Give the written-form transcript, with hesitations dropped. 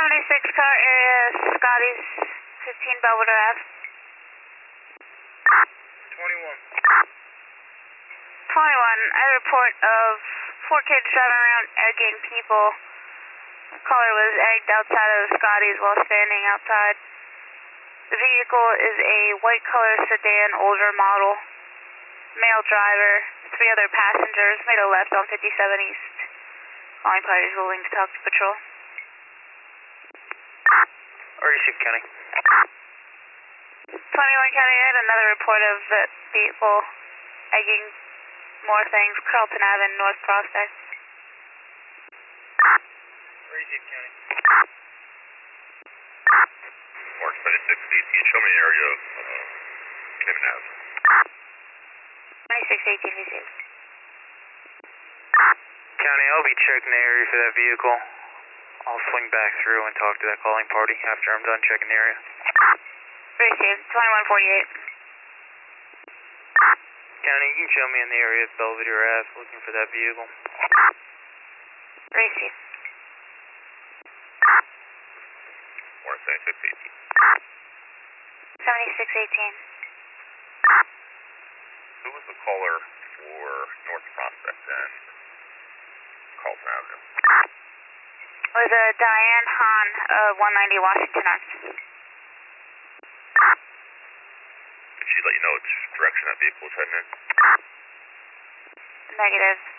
76 car area, Scotty's 15 Belvedere Ave. 21. 21, I report of 4 kids driving around egging people. The caller was egged outside of Scotty's while standing outside. The vehicle is a white color sedan, older model. Male driver, 3 other passengers, made a left on 57 East. Calling party is willing to talk to patrol. Receive County. 21 County, I had another report of the vehicle egging more things, Carlton Ave and North Prospect. Receive County. Mark 7618, show me the area of Cayman Ave. 2618 received. County, I'll be checking the area for that vehicle. I'll swing back through and talk to that calling party after I'm done checking the area. Received, 2148. County, you can show me in the area of Belvedere Ave looking for that vehicle. Received. Mark 7618. 7618. Who was the caller for North Prospect and Carlton Avenue? It was Diane Hahn of 190 Washington Arms. Did she let you know which direction that vehicle was heading in? Negative.